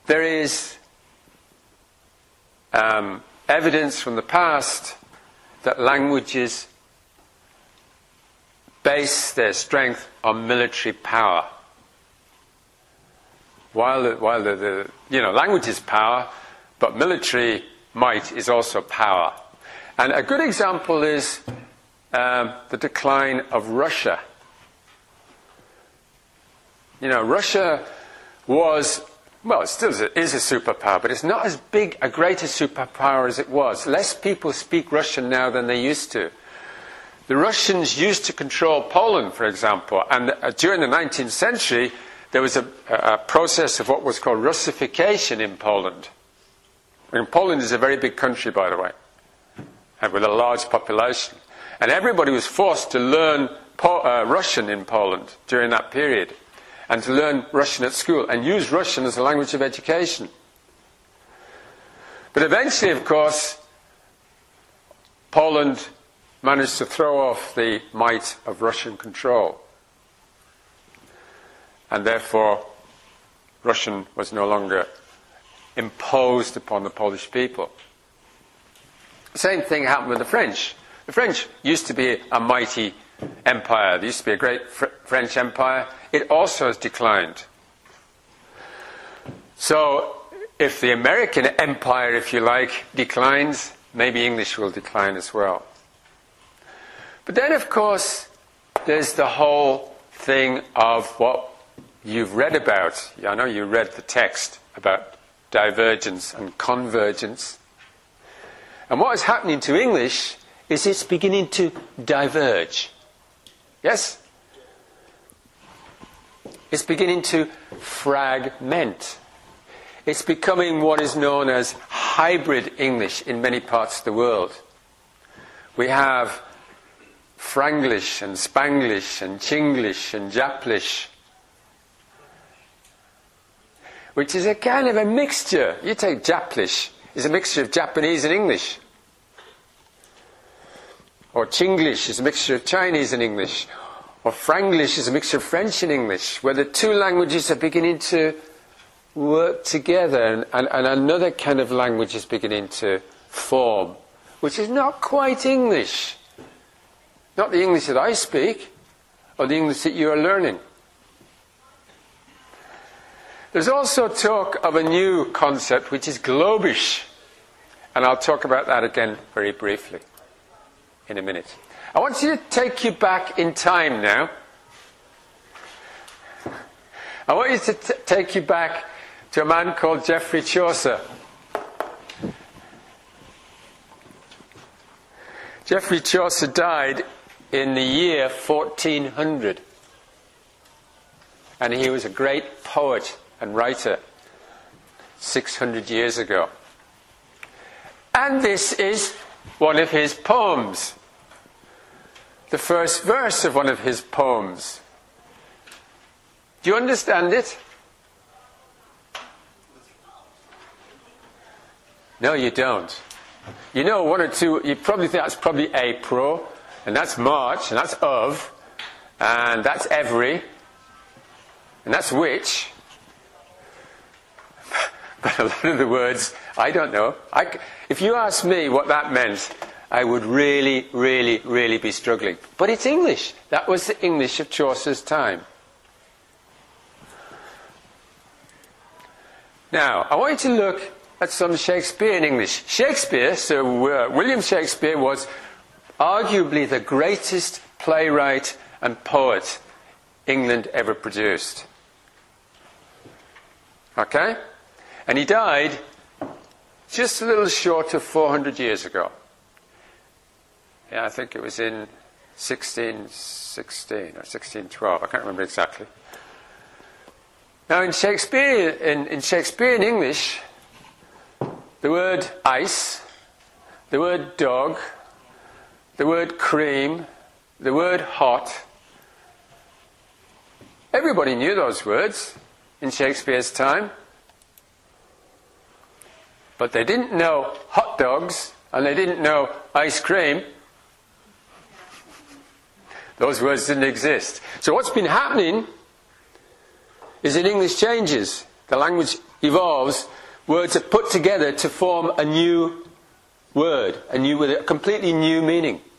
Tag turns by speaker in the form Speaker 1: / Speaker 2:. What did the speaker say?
Speaker 1: there is evidence from the past that languages base their strength on military power. While the language is power, but military might is also power. And a good example is the decline of Russia. Russia was, well, it still is a superpower, but it's not as big, a greater superpower as it was. Less people speak Russian now than they used to. The Russians used to control Poland, for example, and during the 19th century, there was a process of what was called Russification in Poland. And Poland is a very big country, by the way, and with a large population. And everybody was forced to learn Russian in Poland during that period, and to learn Russian at school, and use Russian as a language of education. But eventually, of course, Poland managed to throw off the might of Russian control. And therefore, Russian was no longer imposed upon the Polish people. The same thing happened with the French. The French used to be a mighty empire. There used to be a great French empire. It also has declined. So, if the American empire, if you like, declines, maybe English will decline as well. But then, of course, there's the whole thing of what you've read about. I know you read the text about divergence and convergence. And what is happening to English is it's beginning to diverge. Yes? It's beginning to fragment. It's becoming what is known as hybrid English in many parts of the world. We have Franglish and Spanglish and Chinglish and Japlish, which is a kind of a mixture. You take Japlish, it's a mixture of Japanese and English. Or Chinglish is a mixture of Chinese and English. Or Franglish is a mixture of French and English, where the two languages are beginning to work together, and another kind of language is beginning to form, which is not quite English. Not the English that I speak, or the English that you are learning. There's also talk of a new concept, which is Globish. And I'll talk about that again very briefly in a minute. I want you to take you back in time now. I want you to take you back to a man called Geoffrey Chaucer. Geoffrey Chaucer died in the year 1400. And he was a great poet and writer 600 years ago. And this is one of his poems. The first verse of one of his poems. Do you understand it? No, you don't. You know one or two, you probably think that's probably April, and that's March, and that's of, and that's every, and that's which. But a lot of the words, I don't know. If you asked me what that meant, I would really, really, really be struggling. But it's English. That was the English of Chaucer's time. Now, I want you to look at some Shakespearean English. Shakespeare, Sir William Shakespeare, was arguably the greatest playwright and poet England ever produced. Okay? And he died just a little short of 400 years ago. Yeah, I think it was in 1616 or 1612. I can't remember exactly. Now, in Shakespearean English, the word ice, the word dog, the word cream, the word hot, everybody knew those words in Shakespeare's time. But they didn't know hot dogs, and they didn't know ice cream. Those words didn't exist. So what's been happening is that English changes. the language evolves, words are put together to form a new word, with a completely new meaning.